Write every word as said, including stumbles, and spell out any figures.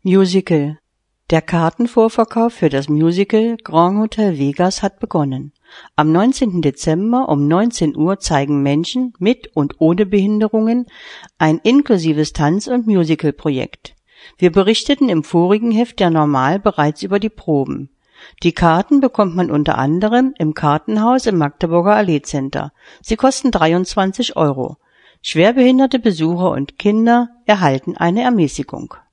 Musical. Der Kartenvorverkauf für das Musical Grand Hotel Vegas hat begonnen. Am neunzehnten Dezember um neunzehn Uhr zeigen Menschen mit und ohne Behinderungen ein inklusives Tanz- und Musicalprojekt. Wir berichteten im vorigen Heft der Normal bereits über die Proben. Die Karten bekommt man unter anderem im Kartenhaus im Magdeburger Allee-Center. Sie kosten dreiundzwanzig Euro. Schwerbehinderte Besucher und Kinder erhalten eine Ermäßigung.